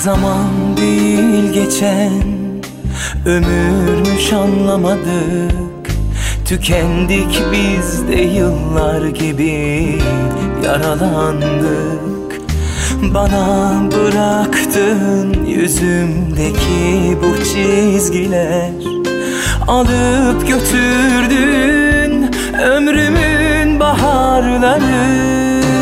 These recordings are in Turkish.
Zaman değil geçen ömürmüş, anlamadık. Tükendik biz de yıllar gibi, yaralandık. Bana bıraktın yüzümdeki bu çizgiler, alıp götürdün ömrümün baharları.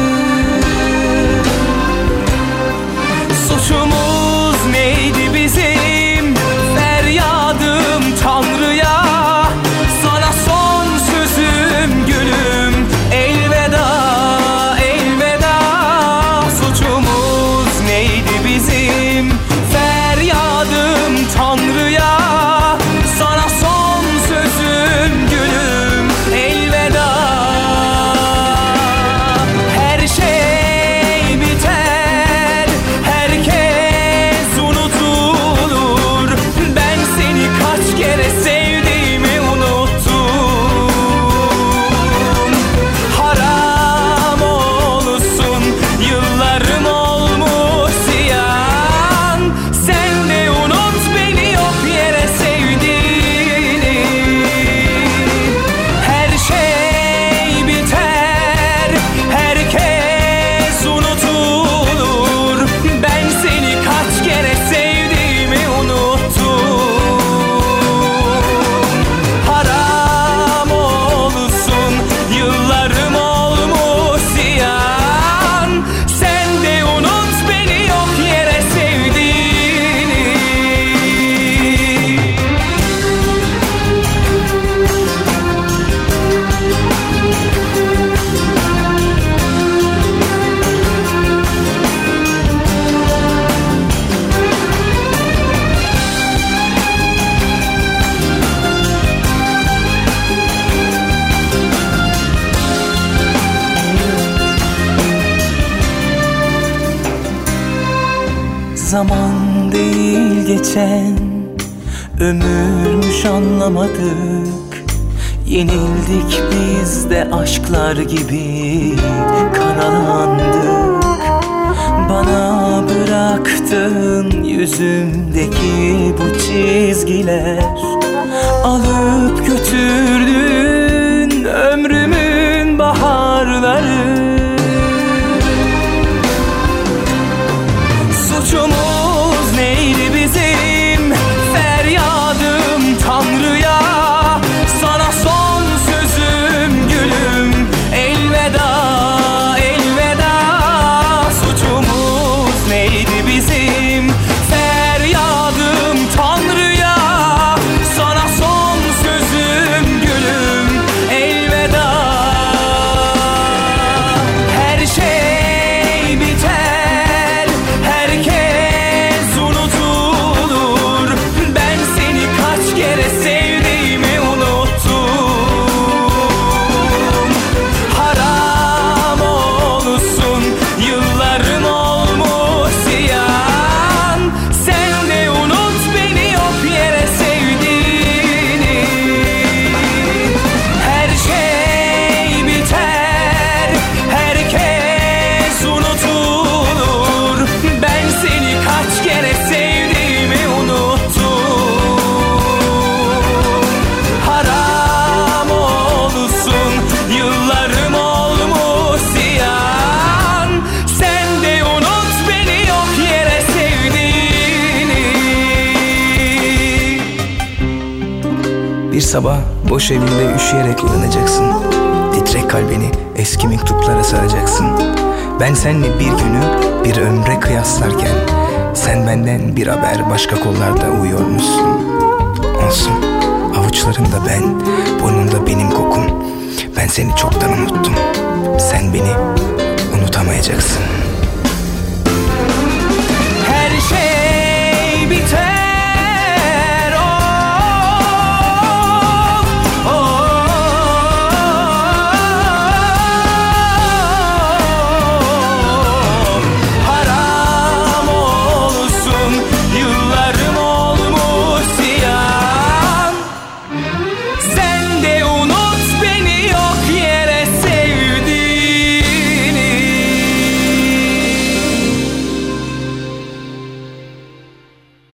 Suçumuz neydi bizim? Feryadım Tanrı'ya, sana son sözüm gülüm, elveda, elveda. Suçumuz neydi bizim? Feryadım Tanrı'ya, sana son sözüm gülüm, elveda. Her şey biter, herkes unutulur. Ben seni kaç kere sevdiğimi unuttum. Haram olsun, yıllarım olmuş ziyan. Sen de unut beni yok yere sevdiğini. Her şey biter, herkes unutulur. Ben seni kaç kere sevdiğimi unuttum. Haram olsun, yıllarım olmuş ziyan. Sen de unut beni yok yere sevdiğini. Zaman değil geçen ömürmüş, anlamadık. Yenildik biz de aşklar gibi, karalandık. Bana bıraktın yüzümdeki bu çizgiler, alıp götürdün ömrümün baharları. Suçumuz neydi bizim? Feryadım Tanrı'ya, sana son sözüm gülüm, elveda, elveda. Suçumuz neydi bizim? Feryadım Tanrı'ya, sana son sözüm gülüm, elveda. Her şey biter, herkes unutulur. Ben seni kaç kere sevdiğimi unuttum. Haram olsun, yıllarım olmuş ziyan. Sen de unut beni yok yere sevdiğini. Her şey biter, herkes unutulur. Ben seni kaç kere sevdiğimi unuttum. Haram olsun, yıllarım olmuş ziyan. Sen de unut beni yok yere sevdiğini. Bir sabah boş evinde üşüyerek uyanacaksın. Titrek kalbini eski mektuplara saracaksın. Ben seninle bir günü bir ömre kıyaslarken, sen benden bir haber başka kollarda uyuyormuşsun. Olsun, avuçlarında ben, burnunda benim kokum. Ben seni çoktan unuttum. Sen beni unutamayacaksın.